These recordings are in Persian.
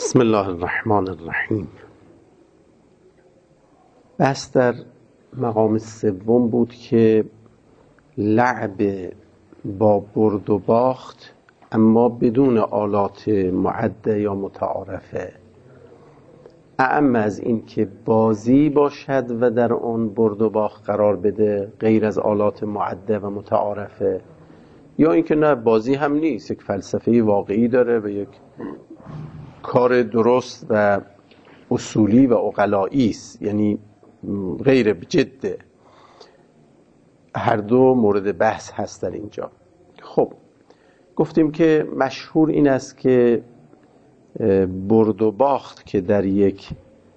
بسم الله الرحمن الرحیم. بحث در مقام سوم بود که لعب با برد و باخت اما بدون آلات معده یا متعارفه، اعم از این که بازی باشد و در آن برد و باخت قرار بده غیر از آلات معده و متعارفه، یا اینکه نه بازی هم نیست، یک فلسفه واقعی داره و یک کار درست و اصولی و عقلایی است، یعنی غیر جده. هر دو مورد بحث هست در اینجا. خب گفتیم که مشهور این است که برد و باخت که در یک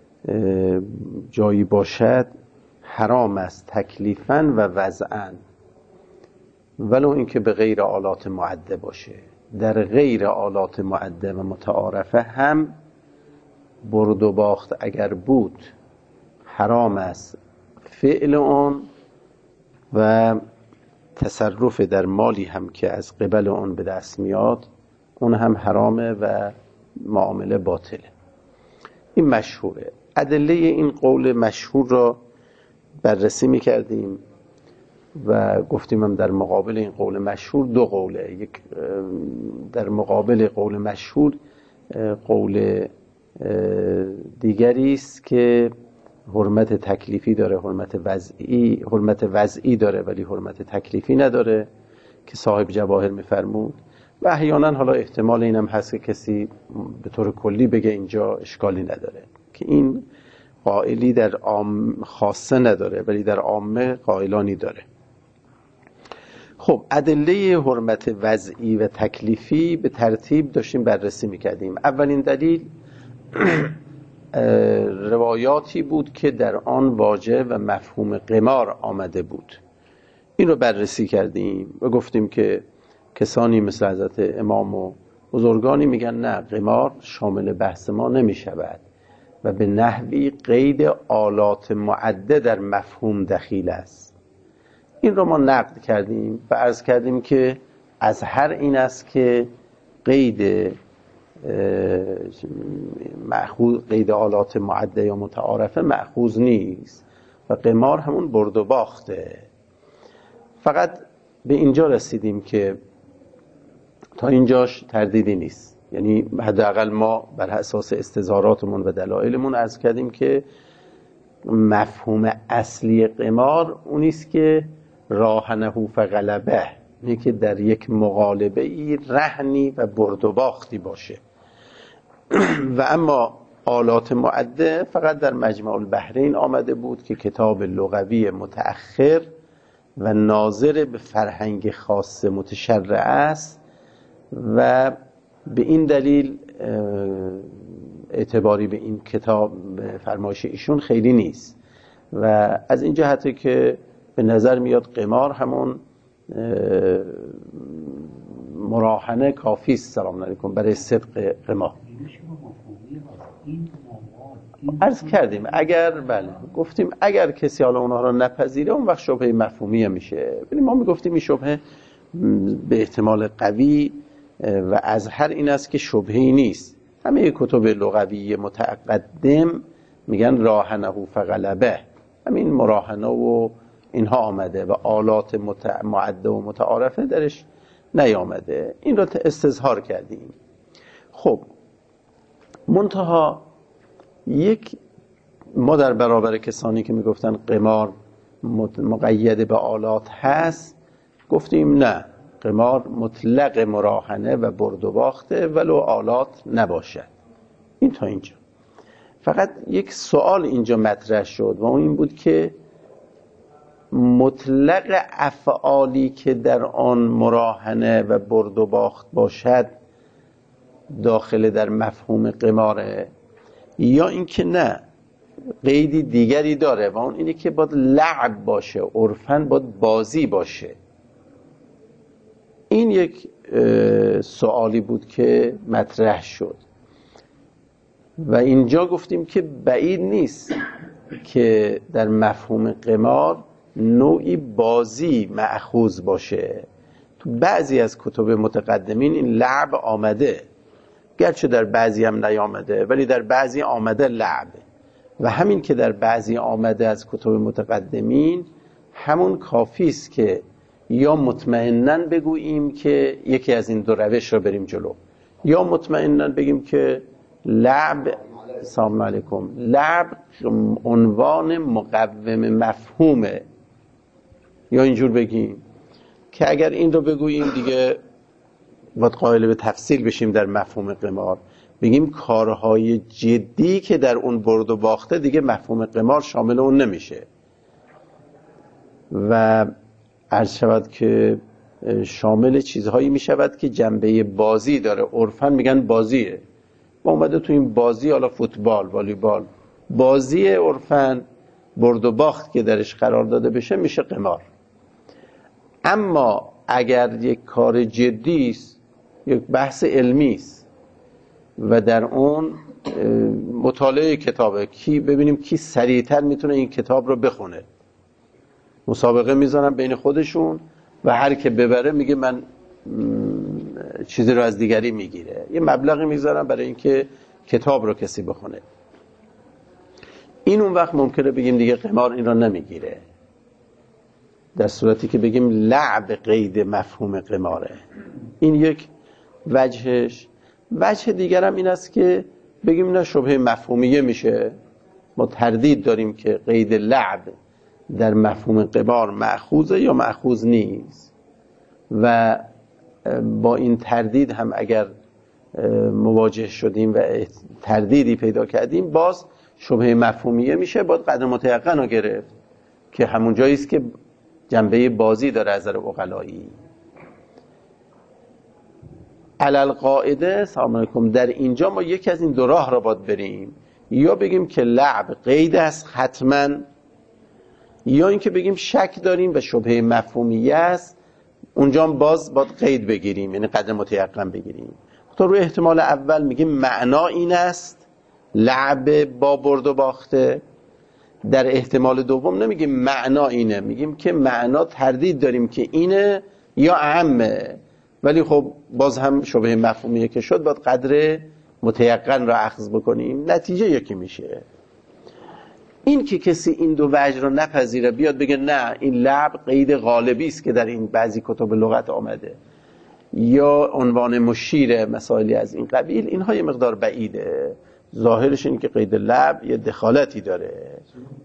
جایی باشد حرام است تکلیفاً و وضعاً، ولو اینکه به غیر آلات معده باشه. در غیر آلات معده و متعارفه هم برد و باخت اگر بود حرام است فعل آن و تصرف در مالی هم که از قبل آن به دست میاد اون هم حرامه و معامله باطله. این مشهوره. ادله این قول مشهور را بررسی میکردیم و گفتیم هم در مقابل این قول مشهور دو قوله. یک در مقابل قول مشهور قول دیگری است که حرمت تکلیفی داره، حرمت وضعی داره ولی حرمت تکلیفی نداره، که صاحب جواهر میفرمود. و احیانا حالا احتمال اینم هست که کسی به طور کلی بگه اینجا اشکالی نداره، که این قائلی در عام خاصه نداره ولی در عامه قائلانی داره. خب ادله حرمت وضعی و تکلیفی به ترتیب داشتیم بررسی میکردیم. اولین دلیل روایاتی بود که در آن واجه و مفهوم قمار آمده بود. این رو بررسی کردیم و گفتیم که کسانی مثل حضرت امام و بزرگانی میگن نه، قمار شامل بحث ما نمیشود و به نحوی قید آلات معده در مفهوم دخیل است. این رو ما نقد کردیم و عرض کردیم که از هر این است که قید آلات معده یا متعارفه مأخوذ نیست و قمار همون برد و باخته. فقط به اینجا رسیدیم که تا اینجاش تردیدی نیست، یعنی حداقل ما بر اساس استظهاراتمون و دلایلمون عرض کردیم که مفهوم اصلی قمار اونیست که راهنه فغلبه، اینه که در یک مغالبه ای رهنی و برد و باختی باشه. و اما آلات معده فقط در مجمع البحرین آمده بود که کتاب لغوی متأخر و ناظر به فرهنگ خاص متشرع است و به این دلیل اعتباری به این کتاب فرمایش ایشون خیلی نیست. و از این جهته که به نظر میاد قمار همون مراهنه کافی است، سلام علیکم، برای صدق قمار. عرض کردیم اگر گفتیم اگر کسی حالا اونها رو نپذیره اون وقت شبهه مفهومی میشه. ولی ما میگفتیم این شبهه به احتمال قوی و از هر این است که شبهه‌ای نیست. همه کتب لغوی متقدم میگن راهنه فغلبه، همین مراهنه و اینها آمده و آلات معده و متعارفه درش نیامده. این رو استظهار کردیم. خب منتها ما در برابر کسانی که میگفتن قمار مقید به آلات هست گفتیم نه، قمار مطلق مراهنه و برد و باخته ولو آلات نباشد. این تا اینجا. فقط یک سوال اینجا مطرح شد و اون این بود که مطلق افعالی که در آن مراهنه و برد و باخت باشد داخل در مفهوم قماره، یا اینکه نه قیدی دیگری داره و اون اینه که باید لعب باشه، عرفاً باید بازی باشه. این یک سوالی بود که مطرح شد و اینجا گفتیم که بعید نیست که در مفهوم قمار نوعی بازی مأخوذ باشه. تو بعضی از کتب متقدمین این لعب آمده، گرچه در بعضی هم نیامده ولی در بعضی آمده لعب. و همین که در بعضی آمده از کتب متقدمین همون کافی است که یا مطمئناً بگوییم که یکی از این دو روش را بریم جلو، یا مطمئناً بگیم که لعب، سلام علیکم، لعب عنوان مقوم مفهومه، یا اینجور بگیم که اگر این رو بگوییم دیگه باید قائل به تفصیل بشیم در مفهوم قمار، بگیم کارهای جدی که در اون برد و باخته دیگه مفهوم قمار شامل اون نمیشه و عرض شود که شامل چیزهایی میشود که جنبه بازی داره. عرفاً میگن بازیه، ما اومده تو این بازی، حالا فوتبال، والیبال، بازی عرفاً برد و باخت که درش قرار داده بشه میشه قمار. اما اگر یک کار جدی است، یک بحث علمی است و در اون مطالعه کتابه، ببینیم کی سریعتر میتونه این کتاب رو بخونه، مسابقه میذارن بین خودشون و هر که ببره میگه من چیزی رو از دیگری میگیره، یه مبلغی میذارن برای اینکه کتاب رو کسی بخونه. این اون وقت ممکنه بگیم دیگه قمار این رو نمیگیره، در صورتی که بگیم لعب قید مفهوم قماره. این یک وجهش. وجه دیگر هم این است که بگیم نه شبهه مفهومیه میشه، ما تردید داریم که قید لعب در مفهوم قمار مأخوذه یا مأخوذ نیست و با این تردید هم اگر مواجه شدیم و تردیدی پیدا کردیم باز شبهه مفهومیه میشه، باید قدر متیقن رو گرفت که همون جایی است که جنبه بازی داره از نظر عقلایی. علل قاعده سلام علیکم، در اینجا ما یکی از این دو راه را باید بریم، یا بگیم که لعب قید است حتما، یا اینکه بگیم شک داریم و شبهه مفهومیه است، اونجا باز باید قید بگیریم، یعنی قدر متیقن بگیریم. تو روی احتمال اول میگیم معنا این است لعب با برد و باخته، در احتمال دوم نمیگیم معنا اینه، میگیم که معنا تردید داریم که اینه یا اهمه، ولی خب باز هم شبهه مفهومیه که شد باید قدر متیقن را اخذ بکنیم، نتیجه یکی میشه. این که کسی این دو وجه را نپذیره بیاد بگه نه این لعب قید غالبی است که در این بعضی کتب لغت آمده یا عنوان مشیر مسائلی از این قبیل، اینها یه مقدار بعیده. ظاهرش این که قید لعب یه دخالتی داره.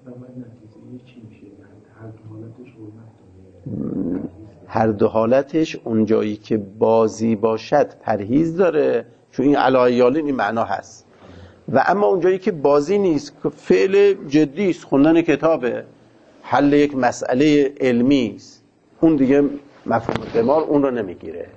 هر دو حالتش اونجایی که بازی باشد پرهیز داره، چون این علایالین این معنا هست، و اما اونجایی که بازی نیست، که فعل جدی است، خوندن کتابه، حل یک مسئله علمی است، اون دیگه مفهوم قمار اون رو نمیگیره.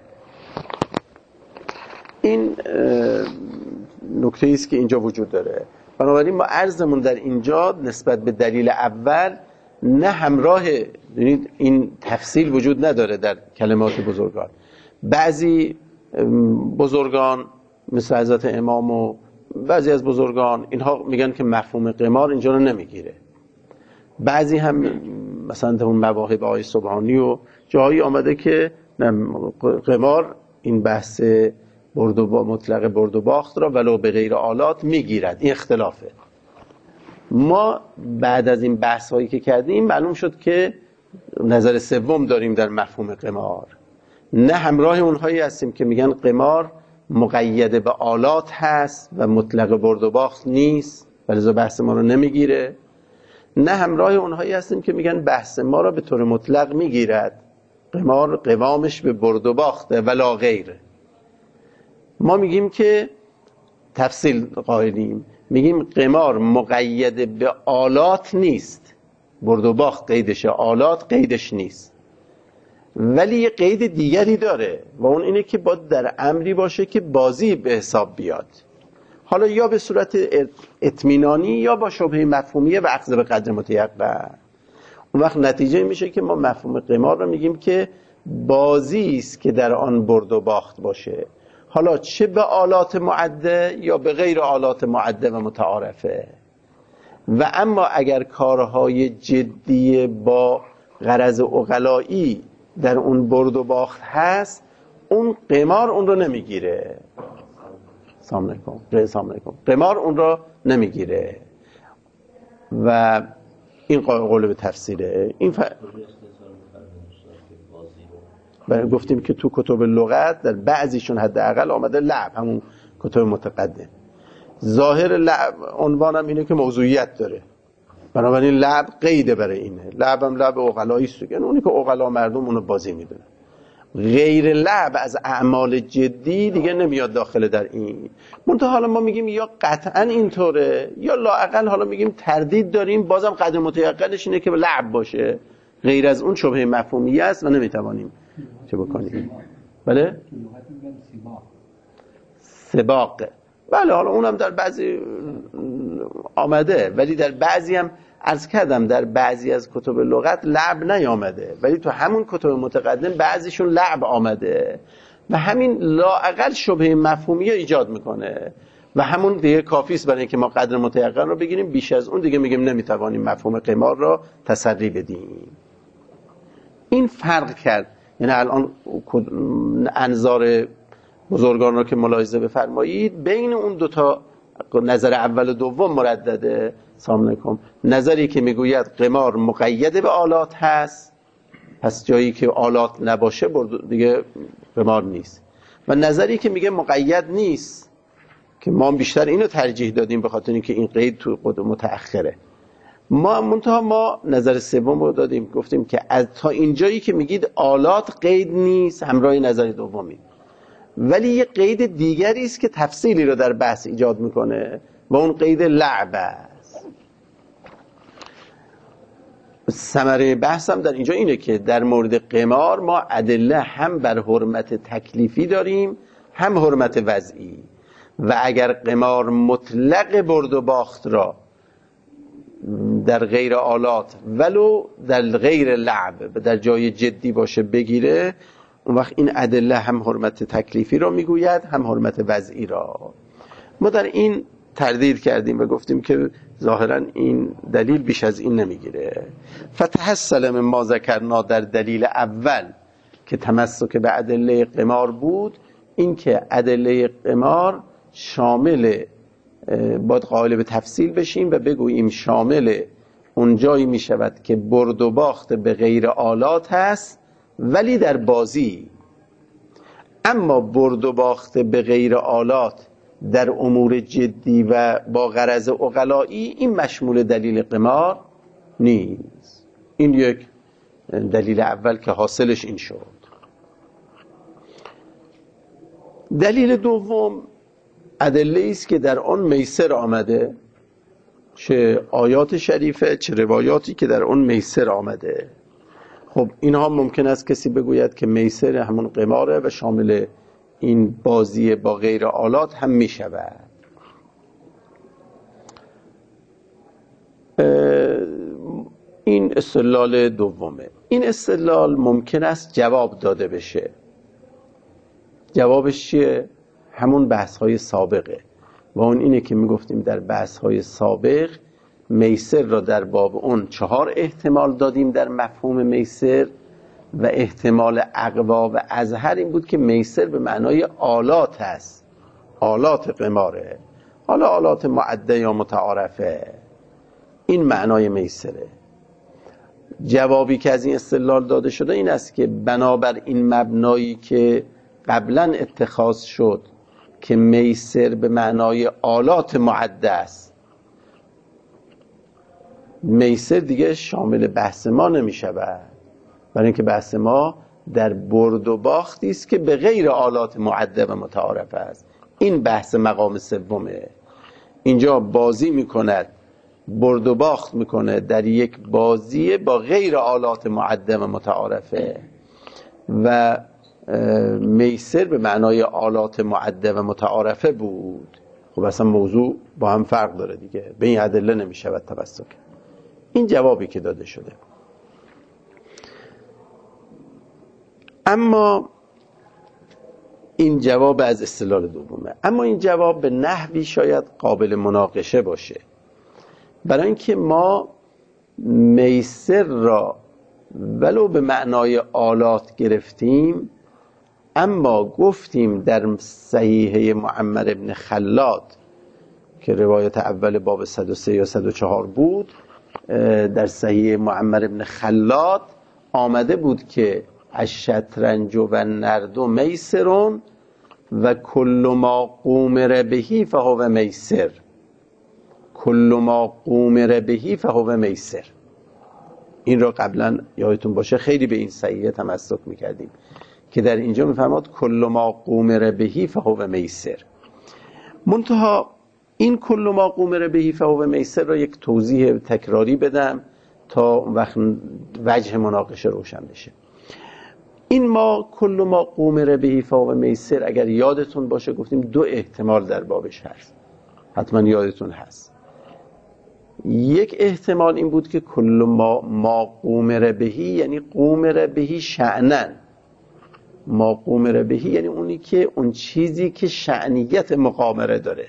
این نکته است که اینجا وجود داره. بنابراین ما عرضمون در اینجا نسبت به دلیل اول نه همراه، این تفصیل وجود نداره در کلمات بزرگان. بعضی بزرگان مثل حضرت امام و بعضی از بزرگان اینها میگن که مفهوم قمار اینجا رو نمیگیره. بعضی هم مثلا در اون مواهب آقای سبحانی و جایی آمده که قمار این بحث مطلق برد و باخت را ولو به غیر آلات میگیرد. این اختلافه. ما بعد از این بحث هایی که کردیم معلوم شد که نظر سوم داریم در مفهوم قمار، نه همراه اونهایی هستیم که میگن قمار مقید به آلات هست و مطلق برد و باخت نیست و لذا بحث ما رو نمیگیره، نه همراه اونهایی هستیم که میگن بحث ما رو به طور مطلق میگیرد، قمار قوامش به برد و باخته ولا غیر. ما میگیم که تفصیل قائلیم، میگیم قمار مقید به آلات نیست، برد و باخت قیدش، آلات قیدش نیست، ولی یه قید دیگری داره و اون اینه که باید در امری باشه که بازی به حساب بیاد، حالا یا به صورت اطمینانی یا با شبهه مفهومیه و اخذ به قدر متیقن. اون وقت نتیجه میشه که ما مفهوم قمار رو میگیم که بازی است که در آن برد و باخت باشه، حالا چه به آلات معده یا به غیر آلات معده و متعارفه. و اما اگر کارهای جدی با غرض عقلایی در اون برد و باخت هست، اون قمار اون رو نمیگیره. سلام علیکم. قمار اون را نمیگیره و این قول به تفسیره. این گفتیم که تو کتب لغت در بعضیشون حداقل آمده لعب، همون کتب متقدم. ظاهر لعب عنوانم اینه که موضوعیت داره، بنابراین لعب قیده برای اینه. لعب هم لعب عقلایی است دیگه، اونی که عقلا مردم اونو بازی میدونه. غیر لعب از اعمال جدی دیگه نمیاد داخل در این. منتها حالا ما میگیم یا قطعا اینطوره یا لااقل حالا میگیم تردید داریم، بازم قدر متیقنش اینه که لعب باشه، غیر از اون شبهه مفهومی است و نمیتوانیم چه بکنیم. بله؟ سباق. بله حالا اونم در بعضی آمده، ولی در بعضی هم عرض کردم در بعضی از کتب لغت لعب نیامده، ولی تو همون کتب متقدم بعضیشون لعب آمده و همین لااقل شبهه مفهومی ایجاد میکنه و همون دیگه کافی است برای اینکه ما قدر متیقن رو بگیریم. بیش از اون دیگه میگیم نمیتوانیم مفهوم قمار را تسری بدیم. این فرق کرد. یعنی الان انظار بزرگان رو که ملاحظه بفرمایید، بین اون دوتا نظر اول و دوم مردده. سلام علیکم. نظری که میگوید قمار مقید به آلات هست، پس جایی که آلات نباشه دیگه قمار نیست، و نظری که میگه مقید نیست، که ما بیشتر اینو ترجیح دادیم به خاطر اینکه این قید تو خود متأخره. ما نظر سوم رو دادیم، گفتیم که از تا اینجایی که میگید آلات قید نیست، همراه نظر دومی، ولی یه قید دیگری است که تفصیلی رو در بحث ایجاد میکنه و اون قید لعب است. ثمره بحثم در اینجا اینه که در مورد قمار ما ادله هم بر حرمت تکلیفی داریم هم حرمت وضعی، و اگر قمار مطلق برد و باخت را در غیر آلات ولو در غیر لعب در جای جدی باشه بگیره، اون وقت این ادله هم حرمت تکلیفی را میگوید هم حرمت وضعی را. ما در این تردید کردیم و گفتیم که ظاهرا این دلیل بیش از این نمیگیره. فتحصل من ما ذکرنا در دلیل اول که تمسک به ادله قمار بود، این که ادله قمار شامل، باید قائل به تفصیل بشیم و بگوییم شامل اون جایی می شود که برد و باخت به غیر آلات هست ولی در بازی. اما برد و باخت به غیر آلات در امور جدی و با غرض عقلایی، این مشمول دلیل قمار نیست. این یک دلیل اول که حاصلش این شد. دلیل دوم ادله است که در آن میسر آمده، چه آیات شریفه چه روایاتی که در آن میسر آمده. خب اینها ممکن است کسی بگوید که میسر همون قماره و شامل این بازی با غیر آلات هم می شود. این استدلال دومه. این استدلال ممکن است جواب داده بشه. جوابش چیه؟ همون بحث‌های سابقه، و اون اینه که میگفتیم در بحث‌های سابق میسر را در باب اون 4 احتمال دادیم در مفهوم میسر، و احتمال اقوا و اظهر این بود که میسر به معنای آلات هست، آلات قماره، حالا آلات معده یا متعارفه، این معنای میسره. جوابی که از این استدلال داده شده این است که بنابر این مبنایی که قبلا اتخاذ شد که میسر به معنای آلات معده است، میسر دیگه شامل بحث ما نمی شود، برای اینکه بحث ما در برد و باختی است که به غیر آلات معده و متعارف است. این بحث مقام سومه. اینجا بازی میکند، برد و باخت میکنه در یک بازی با غیر آلات معده و متعارفه، و میسر به معنای آلات معده و متعارفه بود. خب اصلا موضوع با هم فرق داره دیگه، به این ادله نمیشود تمسک. این جوابی که داده شده. اما این جواب از استدلال دومه. اما این جواب به نحوی شاید قابل مناقشه باشه، برای اینکه ما میسر را ولو به معنای آلات گرفتیم، اما گفتیم در صحیحه معمر ابن خلاد که روایت اول باب 103 یا 104 بود، در صحیح معمر ابن خلاد آمده بود که الشطرنج و نرد میسرون و کل ما قومر بهی فهو میسر. کل ما قومر بهی فهو میسر. این را قبلا یادتون باشه خیلی به این صحیحه تمسک میکردیم که در اینجا میفرماد کل ما قومر بهی فهو میسر. منتها این کل ما قومر بهی فهو میسر را یک توضیح تکراری بدم تا وقت وجه مناقشه روشن بشه. این ما کل ما قومر بهی فهو میسر اگر یادتون باشه گفتیم دو احتمال در بابش هست، حتما یادتون هست. یک احتمال این بود که کل ما قومر بهی یعنی قومر بهی شأنن. ما قومر بهی یعنی اونی که اون چیزی که شأنیت مقامره داره.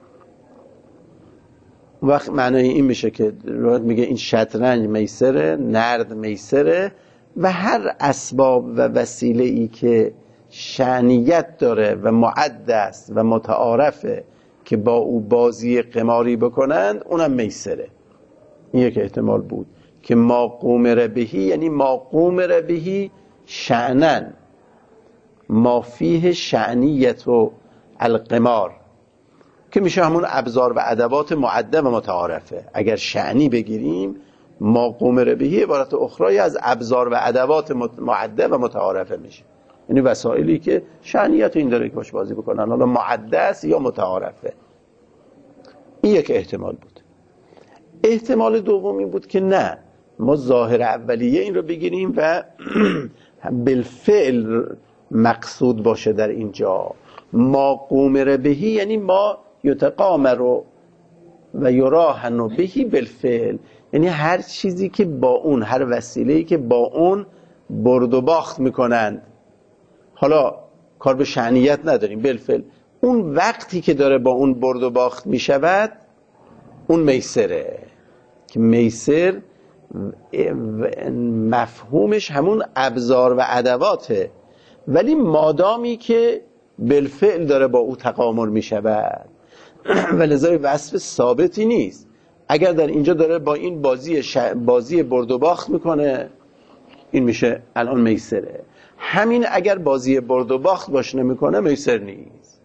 وقت معنای این میشه که روایت میگه این شطرنج میسره، نرد میسره و هر اسباب و وسیله ای که شأنیت داره و معد است و متعارفه که با او بازی قماری بکنند اونم میسره. این یک احتمال بود که ما قومر بهی یعنی ما قومر بهی شأنن ما فیه شأنیت و القمار که میشه همون ابزار و ادوات معده و متعارفه. اگر شأنی بگیریم ما قومر بهی عبارت اخرای از ابزار و ادوات معده و متعارفه میشه، یعنی وسایلی که شأنیت این داره که باش بازی بکنن، حالا معده است یا متعارفه. این یک احتمال بود. احتمال دوم این بود که نه، ما ظاهر اولیه این رو بگیریم و بالفعل مقصود باشه در اینجا. ما قومر بهی یعنی ما یتقامر و یراهن بهی بالفعل، یعنی هر چیزی که با اون، هر وسیله‌ای که با اون برد و باخت میکنند. حالا کار به شأنیت نداریم، بالفعل اون وقتی که داره با اون برد و باخت میشود اون میسره. که میسر مفهومش همون ابزار و ادواته، ولی مادامی که بالفعل داره با او تقامر میشود و لذا وصف ثابتی نیست. اگر در اینجا داره با این بازی برد و باخت میکنه این میشه الان میسره. همین اگر بازی برد و باخت باش نمیکنه میسر نیست.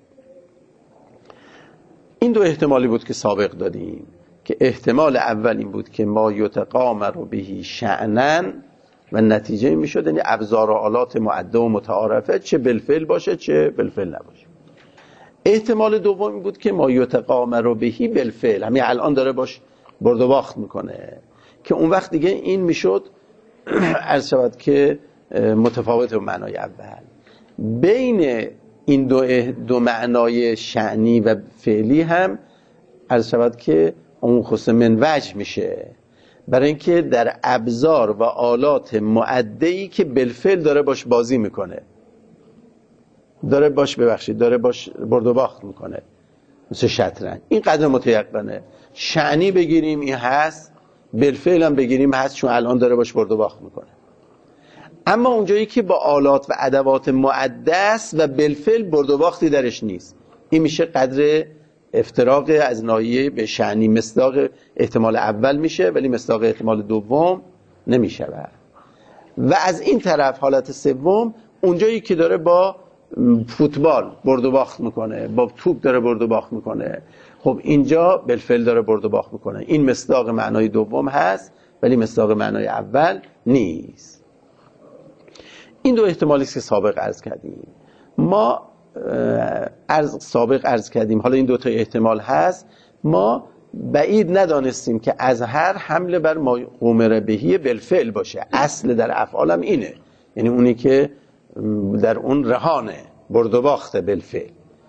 این دو احتمالی بود که سابق دادیم که احتمال اول این بود که ما یتقامر بهی شأنن و نتیجه میشد یعنی ابزار و آلات معده و متعارفه، چه بالفعل باشه چه بالفعل نباشه. احتمال دوم این بود که ما یتقامر بهی بالفعل، همین الان داره باش برد و باخت میکنه، که اون وقت دیگه این میشد عرض شود که متفاوت به معنای اول. بین این دو معنای شأنی و فعلی هم عرض شود که اون خصوص من وجه میشه، برای اینکه در ابزار و آلات معده‌ای که بالفعل داره باش بازی میکنه، داره باش برد و باخت میکنه، مثل شطرنج. این قدر متیقنه. شأنی بگیریم این هست، بالفعل هم بگیریم هست، چون الان داره باش برد و باخت میکنه. اما اونجایی که با آلات و ادوات معده است و بالفعل برد و باختی درش نیست، این میشه قدر افتراق از ناحیه به شأنی. مصداق احتمال اول میشه ولی مصداق احتمال دوم نمیشه. و از این طرف حالت سوم اونجایی که داره با فوتبال برد و باخت میکنه، با توپ داره برد و باخت میکنه، خب اینجا بالفعل داره برد و باخت میکنه. این مصداق معنای دوم هست ولی مصداق معنای اول نیست. این دو احتمالی که سابق عرض کردیم. ما سابق عرض کردیم حالا این دو تا احتمال هست. ما بعید ندانستیم که از هر حمله بر ما قومر بهی بالفعل باشه. اصل در افعالم اینه، یعنی اونی که در اون رهانه برد و باخت بالفعل.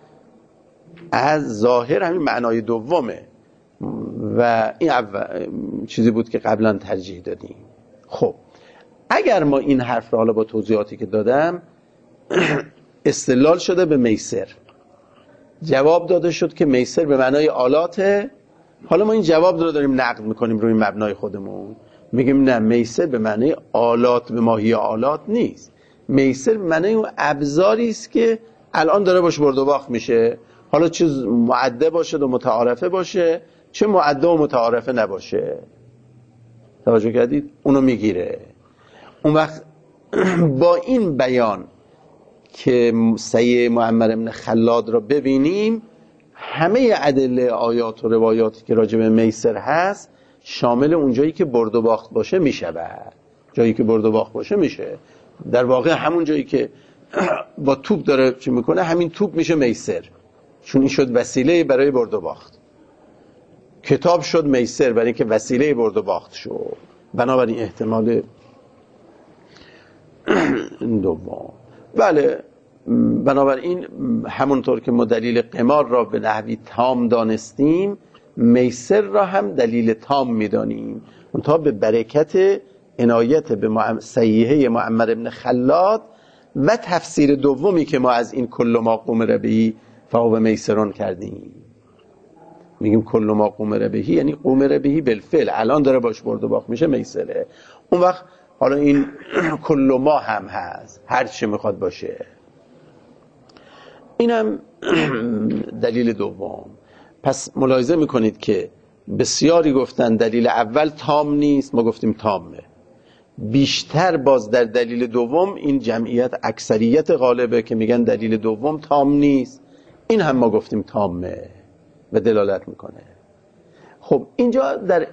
از ظاهر همین معنای دومه و این چیزی بود که قبلا ترجیح دادیم. خب اگر ما این حرف را حالا با توضیحاتی که دادم استدلال شده به میسر، جواب داده شد که میسر به معنای آلاته. حالا ما این جواب رو داریم نقد میکنیم روی مبنای خودمون، میگیم نه، میسر به معنای آلات به ماهی آلات نیست. میسر معنی اون ابزاری است که الان داره باش برد و باخت میشه، حالا چه معده باشه و متعارفه باشه، چه معده و متعارفه نباشه. توجه کردید؟ اونو میگیره. اون وقت با این بیان که سیه معمر ابن خلاد را ببینیم، همه ادله آیات و روایاتی که راجع به میسر هست شامل اونجایی که برد و باخت باشه میشود. جایی که برد و باخت باشه میشه، در واقع همون جایی که با توپ داره چی میکنه، همین توپ میشه میسر، چون این شد وسیله برای برد و باخت. کتاب شد میسر برای اینکه وسیله برد و باخت شد. بنابراین احتمال دوم. بله، بنابراین همونطور که ما دلیل قمار را به نحوی تام دانستیم، میسر را هم دلیل تام میدانیم، منتها به برکت عنایت به صحیحه معمر ابن خلاد و تفسیر دومی که ما از این کل ما قمر بهی فهو میسرون کردیم. میگیم کل ما قمر بهی یعنی قمر بهی بالفعل، الان داره باش برد و باخت میشه، میسره. اون وقت حالا این کل ما هم هست، هر چی میخواد باشه. اینم دلیل دوم. پس ملاحظه میکنید که بسیاری گفتن دلیل اول تام نیست، ما گفتیم تامه. بیشتر باز در دلیل دوم این جمعیت اکثریت غالبه که میگن دلیل دوم تام نیست، این هم ما گفتیم تامه و دلالت میکنه. خب اینجا در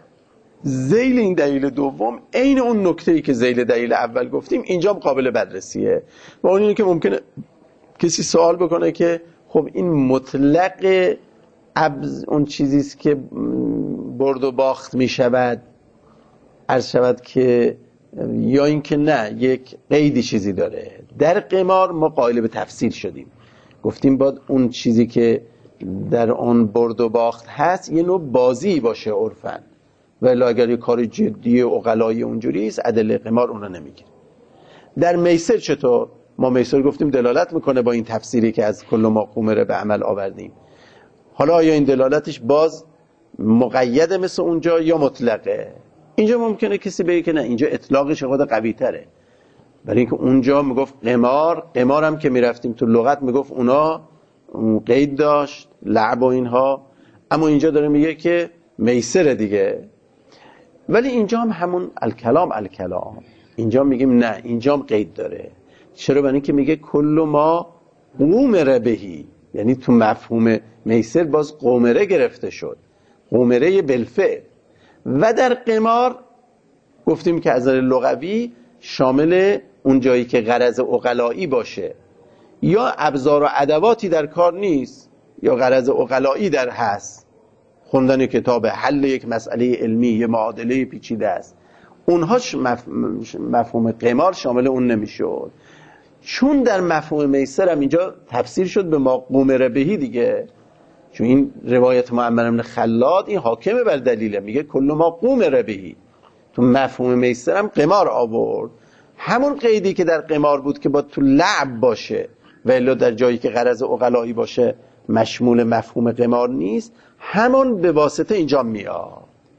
ذیل این دلیل دوم عین اون نکته‌ای که ذیل دلیل اول گفتیم اینجا قابل بررسیه و اون اینه که ممکنه کسی سوال بکنه که خب این مطلق اون چیزیست که برد و باخت می شود، عرض شود که یا این که نه یک قیدی چیزی داره. در قمار ما قائل به تفصیل شدیم، گفتیم باید اون چیزی که در آن برد و باخت هست یه نوع بازی باشه عرفاً، ولی اگر یه کار جدی عقلایی اونجوری است ادله قمار اون رو نمیگیره. در میسر چطور؟ ما میسر گفتیم دلالت میکنه با این تفسیری که از کل ما قمره به عمل آوردیم. حالا آیا این دلالتش باز مقیده مثل اونجا یا مطلقه؟ اینجا ممکنه کسی بگه که نه، اینجا اطلاقش خود قوی تره، برای اینکه اونجا میگفت قمار هم که میرفتیم تو لغت میگفت اونا قید داشت، لعب و اینها، اما اینجا داره میگه که میسر دیگه. ولی اینجا هم همون الکلام اینجا میگیم نه، اینجا هم قید داره. چرا؟ برای اینکه میگه کل ما قمر بهی، یعنی تو مفهوم میسر باز قمره گرفته شد، قمره بالفعل. و در قمار گفتیم که از نظر لغوی شامل اون جایی که غرض عقلایی باشه، یا ابزار و ادواتی در کار نیست یا غرض عقلایی در هست، خوندن کتاب، حل یک مسئله علمی، یه معادله پیچیده است، اونهاش مفهوم قمار شامل اون نمیشد. چون در مفهوم میسر هم اینجا تفسیر شد به ما قمر بهی دیگه، چون این روایت معمر ابن خلاد این حاکمه بر دلیله، میگه کل ما قمر بهی، تو مفهوم میسر هم قمار آورد. همون قیدی که در قمار بود که با تو لعب باشه و الا در جایی که غرض عقلایی باشه مشمول مفهوم قمار نیست، همون به واسطه اینجا میاد،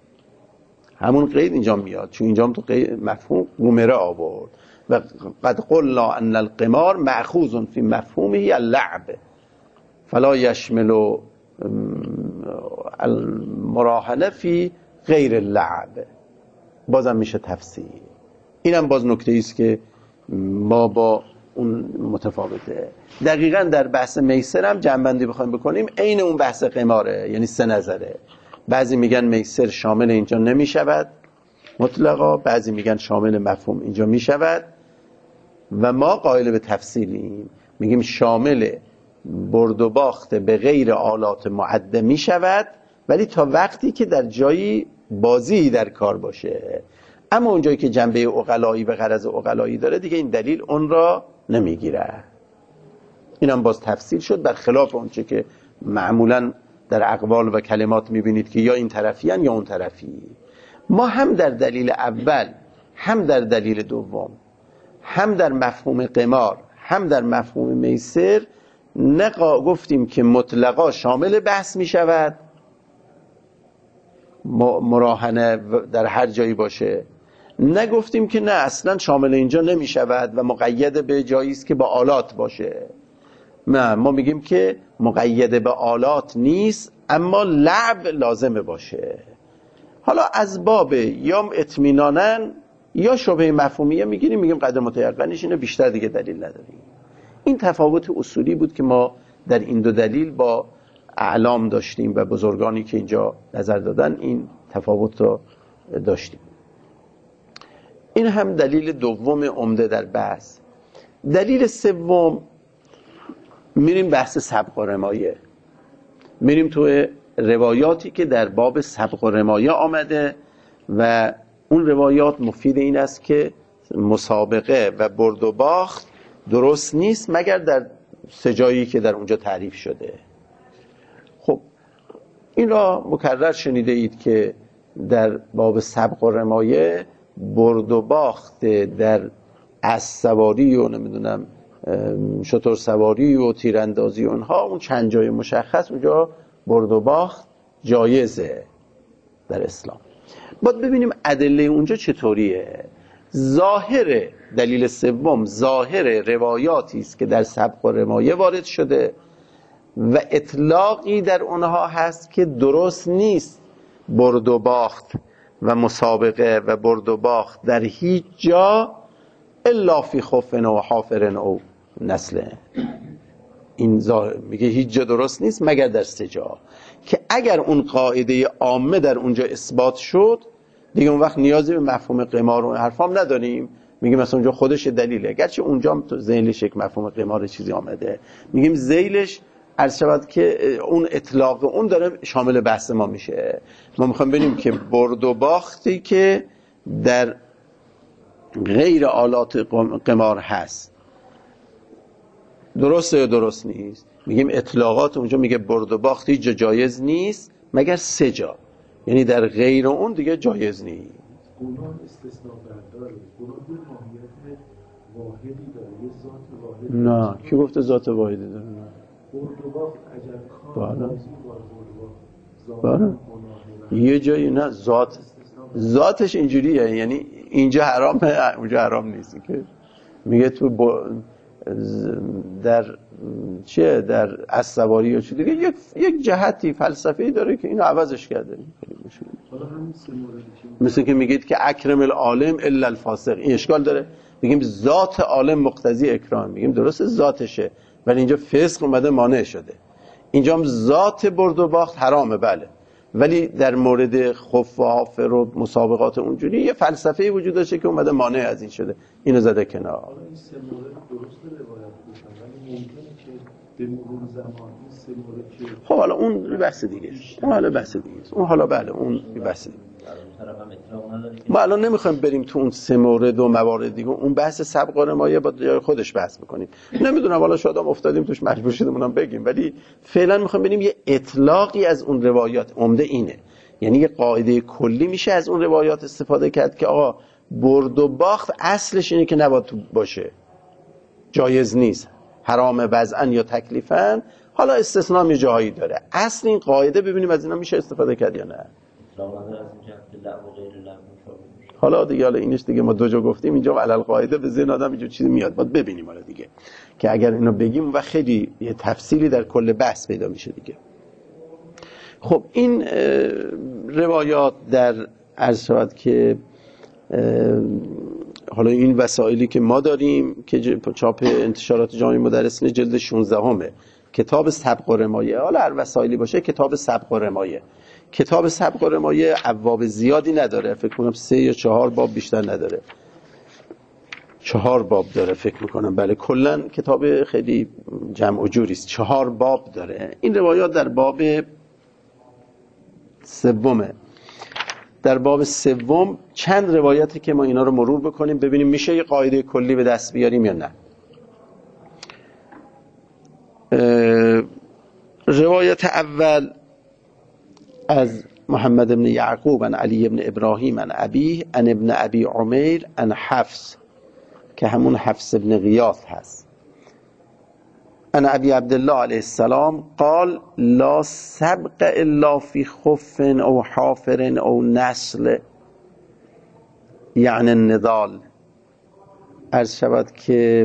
همون قید اینجا میاد، چون اینجا هم تو مفهوم قمره آورد. و قد قلنا ان القمار مأخوذ فی مفهومه اللعب فلا یشمل المراهنه فی غیر اللعب. بازم میشه تفسیر. اینم باز نکته ایست که ما با اون متفاوته. دقیقاً در بحث میسر هم جنبندی بخوایم بکنیم عین اون بحث قماره، یعنی سه نظره. بعضی میگن میسر شامل اینجا نمیشود مطلقا، بعضی میگن شامل مفهوم اینجا میشود و ما قائل به تفصیلیم، میگیم شامل برد و باخت به غیر آلات معده میشود، ولی تا وقتی که در جایی بازی در کار باشه. اما اونجایی که جنبه عقلایی و غرض عقلایی داره دیگه این دلیل اون را نمیگیره. اینم باز تفصیل شد، برخلاف اونچه که معمولا در اقوال و کلمات میبینید که یا این طرفی هن یا اون طرفی. ما هم در دلیل اول، هم در دلیل دوم، هم در مفهوم قمار، هم در مفهوم میسر گفتیم که مطلقا شامل بحث میشود، مراهنه در هر جایی باشه، نگفتیم که نه اصلا شامل اینجا نمی شود و مقید به جایی است که با آلات باشه. نه، ما میگیم که مقید به آلات نیست، اما لعب لازمه باشه. حالا از باب یا اطمینانن یا شبهه مفهومیه میگیریم، میگیم قدر متیقنش اینه، بیشتر دیگه دلیل نداریم. این تفاوت اصولی بود که ما در این دو دلیل با اعلام داشتیم و بزرگانی که اینجا نظر دادن این تفاوت رو داشتیم. این هم دلیل دوم عمده در بحث. دلیل سوم میریم بحث سبق و رمایه، میریم تو روایاتی که در باب سبق و رمایه آمده و اون روایات مفید این است که مسابقه و برد و باخت درست نیست مگر در سه جایی که در اونجا تعریف شده. خب این را مکرر شنیده اید که در باب سبق و رمایه برد و باخت در اسب سواری و نمیدونم شتر سواری و تیراندازی اونها، اون چند جای مشخص اونجا برد و باخت جایزه در اسلام. باید ببینیم ادله اونجا چطوریه. ظاهر دلیل سوم ظاهر روایاتی است که در سبق و رمایه وارد شده و اطلاقی در اونها هست که درست نیست برد و باخت و مسابقه و برد و باخت در هیچ جا الا فی خفن و حافرن او نسله. این میگه هیچ جا درست نیست مگر در سه جا، که اگر اون قاعده عامه در اونجا اثبات شد دیگه اون وقت نیازی به مفهوم قمار و حرفام نداریم. میگیم مثلا اونجا خودش دلیله، گرچه اونجا هم تو ذیلش یک مفهوم قمار چیزی آمده، میگیم ذیلش عرض شود که اون اطلاق اون داره شامل بحث ما میشه. ما میخوایم ببینیم که برد و باختی که در غیر آلات قمار هست درسته یا درست نیست. میگیم اطلاقات اونجا میگه برد و باخت هیچ جا جایز نیست مگر سه جا، یعنی در غیر اون دیگه جایز نیست. گناه استثناء برداره، گناه یه ماهیت واحدی داره، یه ذات واحدی. نه، کی گفته ذات واحدی داره؟ نه. برد و باخت اگر کار بازی بله. یه جایی نه ذاتش اینجوریه، یعنی اینجا حرامه اونجا حرام نیست. که میگه تو در چیه در اسواری یا چی دیگه یک جهتی فلسفه‌ای داره که اینو عوضش کرده. مثل که میگید که اکرم العالم الا الفاسق، این اشکال داره. میگیم ذات عالم مقتضی اکرام، میگیم درسته ذاتشه ولی اینجا فسق اومده مانع شده. اینجا هم ذات برد و باخت حرامه بله، ولی در مورد خف و حافر و مسابقات اونجوری یه فلسفه‌ای وجود داشته که اومده مانع از این شده، اینو زده کنار. حالا این سه مورد درست روایت بودن ولی ممکنه که به مرور زمان این سه مورد که خب حالا اون بحث دیگه است، اون حالا بحث دیگه است، اون حالا بله اون بحث دیگه. ما الان نمیخوایم بریم تو اون سه مورد و موارد دیگه، اون بحث سبق و رمایه با جای خودش بحث میکنیم. نمیدونم حالا شاید هم افتادیم توش مجبور شدیم اونم بگیم، ولی فعلا میخوایم بریم یه اطلاقی از اون روایات. عمده اینه، یعنی یه قاعده کلی میشه از اون روایات استفاده کرد که آقا برد و باخت اصلش اینه که نباید تو باشه، جایز نیست، حرام وضعا یا تکلیفا. حالا استثناء می جایی داره. اصل این قاعده ببینیم از اینا میشه استفاده کرد یا نه. حالا دیگه اینش دیگه ما دو جا گفتیم، اینجا علل قاعده به ذهن آدم اینجا چیزی میاد، باید ببینیم حالا دیگه که اگر اینو بگیم و خیلی یه تفصیلی در کل بحث پیدا میشه دیگه. خب این روایات در عرض شود که حالا این وسایلی که ما داریم که چاپ انتشارات جامع مدرسین جلد 16 کتاب سبق و رمایه، حالا هر وسایلی باشه کتاب سبق و رمایه. کتاب سبق و رمایه ابواب زیادی نداره، فکر کنم 3 یا 4 باب بیشتر نداره، 4 باب داره فکر میکنم. بله کلا کتاب خیلی جمع و جوری است، 4 باب داره. این روایات در باب سومه. در باب سوم چند روایتی که ما اینا رو مرور بکنیم ببینیم میشه یه قاعده کلی به دست بیاریم یا نه. روایت اول از محمد بن یعقوب عن علی بن ابراهیم عن ابیه عن ابن ابی عمیر عن حفص که همون حفص بن غیاث هست. عن ابی عبدالله علیه السلام قال لا سبق الا فی خف او حافر او نسل. یعنی النضال، عرض شود که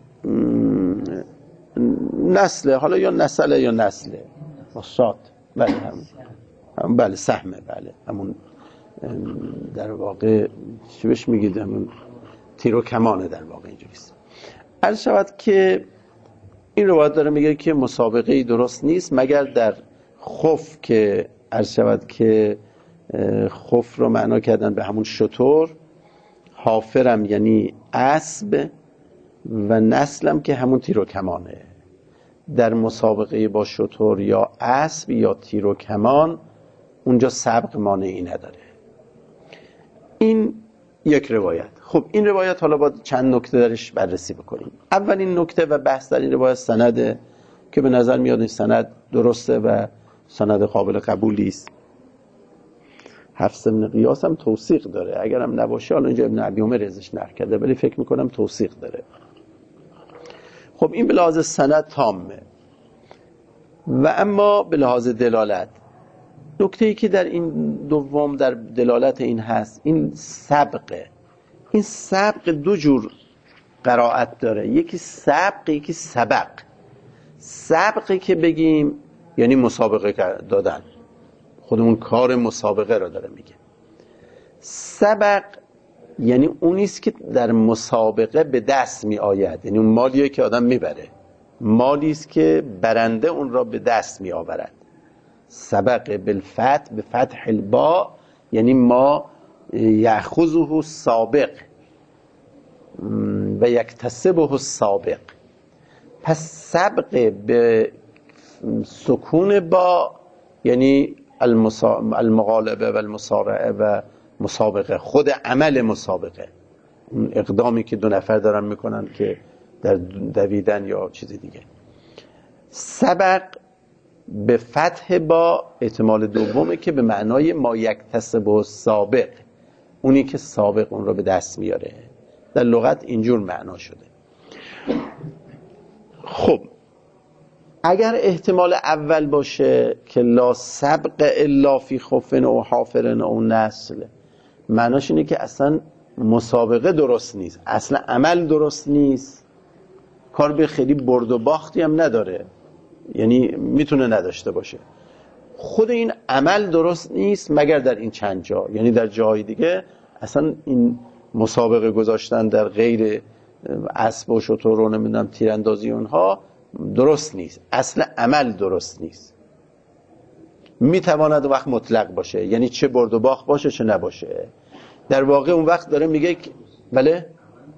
نسله، حالا یا نسله یا نسله صاد، بله همون بله سهمه، بله همون در واقع چی بهش میگید، همون تیر و کمانه در واقع اینجوریست. عرض شود که این روایت داره میگه که مسابقه درست نیست مگر در خف، که عرض شود که خف رو معنا کردن به همون شتر، حافرم یعنی اسب و نسلم که همون تیر و کمانه. در مسابقه با شتر یا اسب یا تیر و کمان اونجا سبق مانعی نداره. این یک روایت. خب این روایت حالا باید چند نکته درش بررسی بکنیم. اولین نکته و بحث در این روایت سنده که به نظر میاد این سند درسته و سند قابل قبولی است. حفص بن قیاس هم توثیق داره، اگرم نباشه حالا اینجا ابن ابی عمر ازش نقل کرده ولی فکر میکنم توثیق داره. خب این به لحاظ سند تامه. و اما به لحاظ دلالت، نکته‌ای که در این دوم در دلالت این هست، این سبقه. این سبق دو جور قرائت داره، یکی سبق یکی سبق. سبقی که بگیم یعنی مسابقه دادن، خودمون کار مسابقه رو داره میگه. سبق یعنی اونیست که در مسابقه به دست می آید، یعنی اون مالیه که آدم میبره، مالیست که برنده اون را به دست می آورد. سبق بالفتح به فتح الباء یعنی ما یأخذه السابق و یکتسبه السابق. پس سبق به سکون با یعنی المغالبه و المسارعه و مسابقه، خود عمل مسابقه، اون اقدامی که دو نفر دارن میکنن که در دویدن یا چیز دیگه. سبق به فتح با احتمال دومه که به معنای ما یکتسب و سابق، اونی که سابق اون رو به دست میاره. در لغت اینجور معنا شده. خب اگر احتمال اول باشه که لا سبق الا فی خفن و حافرن و نسل، معناش اینه که اصلا مسابقه درست نیست، اصلا عمل درست نیست، کار به خیلی برد و باختی هم نداره، یعنی میتونه نداشته باشه. خود این عمل درست نیست مگر در این چند جا، یعنی در جای دیگه اصلا این مسابقه گذاشتن در غیر اسب و شتر و نمیدونم تیراندازی اونها درست نیست، اصلا عمل درست نیست. میتواند وقت مطلق باشه، یعنی چه برد و باخت باشه چه نباشه. در واقع اون وقت داره میگه بله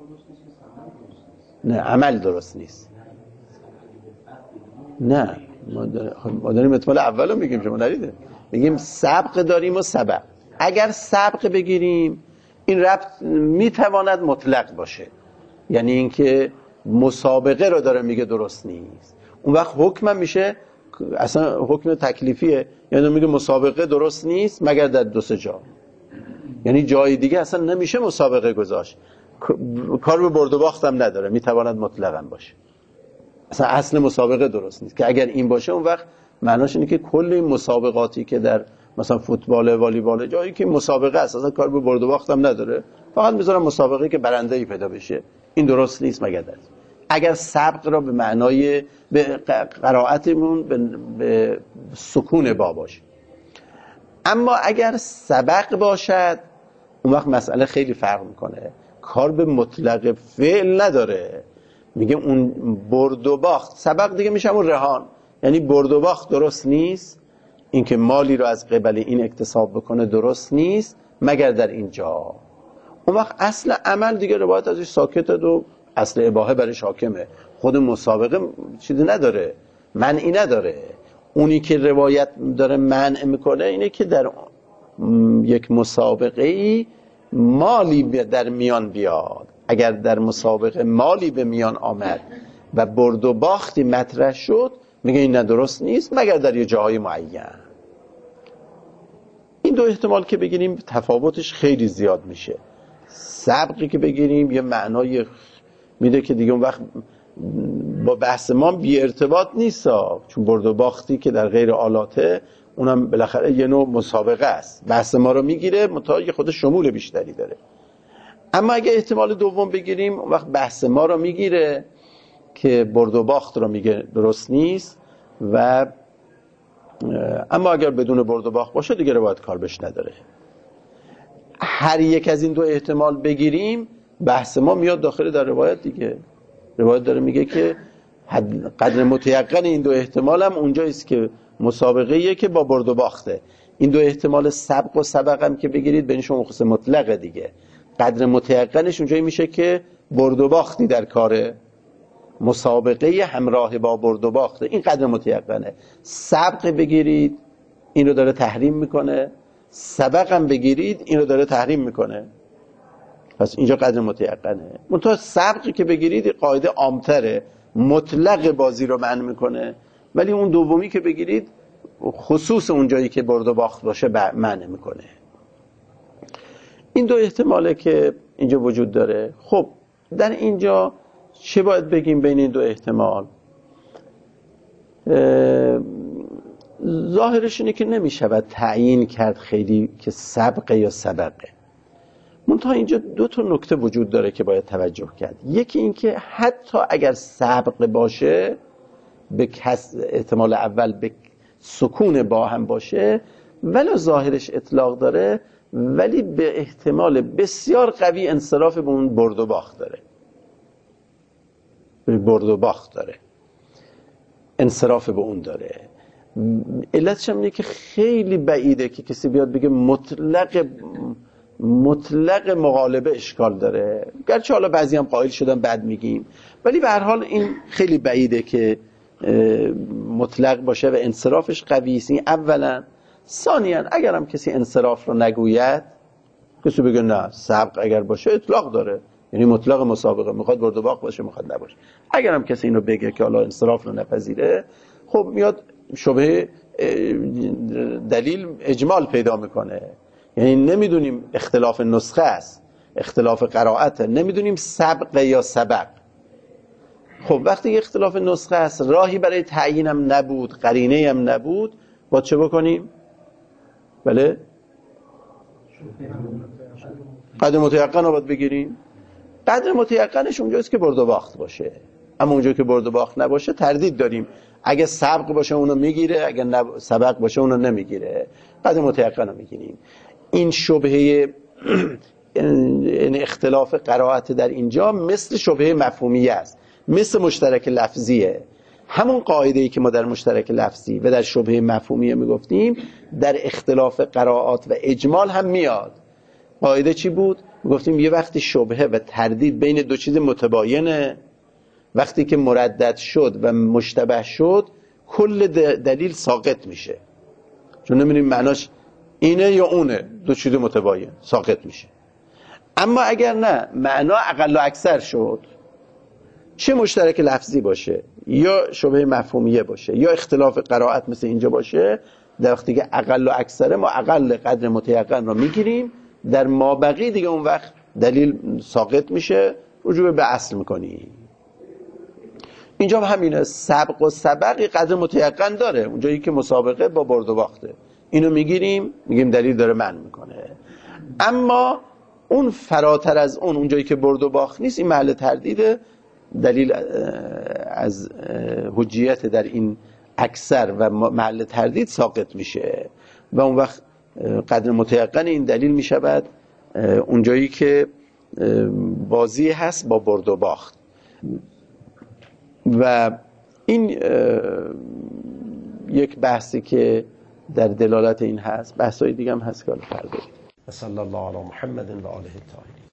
نه عمل درست نیست. نه ما داریم احتمال اول رو میگیم، شما ندیده، میگیم سبق داریم و سبق. اگر سبق بگیریم این ربط میتواند مطلق باشه، یعنی اینکه مسابقه رو داره میگه درست نیست، اون وقت حکم میشه اصلا حکم تکلیفیه، یعنی میگه مسابقه درست نیست مگر در دو سه جا، یعنی جای دیگه اصلا نمیشه مسابقه گذاشت، کار به برد و باخت هم نداره، میتواند مطلقاً باشه، اصلا اصل مسابقه درست نیست. که اگر این باشه اون وقت معناش اینه که کل این مسابقاتی که در مثلا فوتبال، والیبال، جایی که مسابقه اساسا کار به برد و باخت هم نداره، فقط میذارن مسابقه که برنده‌ای پیدا بشه، این درست نیست مگر در اگر سبق را به معنای به قرائتمون به سکون با باشه. اما اگر سبق باشد اون وقت مسئله خیلی فرق میکنه، کار به مطلق فعل نداره، میگه اون برد و باخت. سبق دیگه میشه اون رهان، یعنی برد و باخت درست نیست، اینکه مالی رو از قبل این اکتساب بکنه درست نیست مگر در اینجا. اون وقت اصل عمل دیگه روایت ازش ساکته و اصل اباحه برش حاکمه، خود مسابقه چیزی نداره، منعی نداره. اونی که روایت داره منع میکنه اینه که در یک مسابقه مالی در میان بیاد. اگر در مسابقه مالی به میان آمد و برد و باختی مطرح شد، میگه این درست نیست مگر در یه جای معین. این دو احتمال که بگیریم تفاوتش خیلی زیاد میشه. سبقی که بگیریم یه معنای میده که دیگه اون وقت با بحث ما بی ارتباط نیست، چون برد و باختی که در غیر آلاته اونم بالاخره یه نوع مسابقه است، بحث ما رو میگیره، متأ خود شمول بیشتری داره. اما اگه احتمال دوم بگیریم اون وقت بحث ما رو میگیره که برد و باخت رو میگه درست نیست، و اما اگر بدون برد و باخت باشه دیگه روایت کار بهش نداره. هر یک از این دو احتمال بگیریم بحث ما میاد داخل در روایت دیگه. روایت داره میگه که قدر متیقن این دو احتمال هم اونجاییست که مسابقه‌ایه که با برد و باخته. این دو احتمال سبق و سبق هم که بگیرید بینشون مخصوص مطلقه دیگه. قدر متیقنش اونجایی میشه که برد و باختی در کاره، مسابقه همراه با برد و باخته، این قدر متیقنه. سبق بگیرید این رو داره تحریم میکنه، سبق هم بگیرید این رو داره تحریم میکنه. پس اینجا قدر متیقنه. منتها سبقی که بگیرید قاعده عامتره، مطلق بازی رو منع میکنه، ولی اون دومی که بگیرید خصوص اونجایی که برد و باخت باشه منع میکنه. این دو احتماله که اینجا وجود داره. خب در اینجا چه باید بگیم بین این دو احتمال؟ ظاهرش اینه که نمیشود تعیین کرد خیلی که سبقه یا سبقه. منتها اینجا دو تا نکته وجود داره که باید توجه کرد. یکی این که حتی اگر سبق باشه، به احتمال اول به سکون با هم باشه، ولی ظاهرش اطلاق داره، ولی به احتمال بسیار قوی انصراف به اون برد و باخت داره. برد و باخت داره، انصراف به اون داره. علتش هم اینه که خیلی بعیده که کسی بیاد بگه مطلق مغالبه اشکال داره، گرچه حالا بعضی هم قائل شدن بعد میگیم، ولی به هر حال این خیلی بعیده که مطلق باشه و انصرافش قوی است. اولا. ثانیاً اگر هم کسی انصراف رو نگوید، کسی بگه نه سبق اگر باشه اطلاق داره، یعنی مطلق مسابقه، میخواد برد و باخت باشه میخواد نباشه. اگر هم کسی اینو بگه که حالا انصراف رو نپذیره، خب میاد شبهه دلیل اجمال پیدا میکنه. یعنی نمیدونیم اختلاف نسخه است، اختلاف قرائته، نمیدونیم سبق یا سبق. خب وقتی اختلاف نسخه است، راهی برای تعیینم نبود، قرینه هم نبود، با چه بکنیم؟ بله؟ قدر متیقن رو باید بگیریم. قدر متیقنش اونجاست که برد و باخت باشه. اما اونجا که برد و باخت نباشه تردید داریم. اگه سبق باشه اونو میگیره، اگه سبق باشه اونو نمیگیره. قدر متیقن رو میگیریم. این شبهه این اختلاف قرائت در اینجا مثل شبهه مفهومیه است، مثل مشترک لفظیه. همون قاعده‌ای که ما در مشترک لفظی و در شبهه مفهومیه میگفتیم در اختلاف قرائات و اجمال هم میاد. قاعده چی بود؟ میگفتیم یه وقتی شبهه و تردید بین دو چیز متباینه، وقتی که مردد شد و مشتبه شد کل دلیل ساقط میشه، چون نمیدونیم معناش اینه یا اونه، دو چیز متباین ساقط میشه. اما اگر نه معنا اقل و اکثر شد، چه مشترک لفظی باشه یا شبهه مفهومیه باشه یا اختلاف قرائت مثل اینجا باشه، در وقتی که اقل و اکثره ما اقل قدر متیقن رو میگیریم، در مابقی دیگه اون وقت دلیل ساقط میشه، رجوع به اصل میکنی. اینجا همینه، سبق و سبقی قدر متیقن داره، اونجایی که مسابقه با برد و باخته اینو میگیریم، میگیم دلیل داره منع میکنه. اما اون فراتر از اونجایی که برد و باخت نیست، این محل تردیده، دلیل از حجیت در این اکثر و محل تردید ساقط میشه و اون وقت قدر متیقن این دلیل میشود اونجایی که بازی هست با برد و باخت. و این یک بحثی که در دلالت این هست. بحثای دیگه هم هست که فردا. صلی الله علی محمد و آله الطاهرین.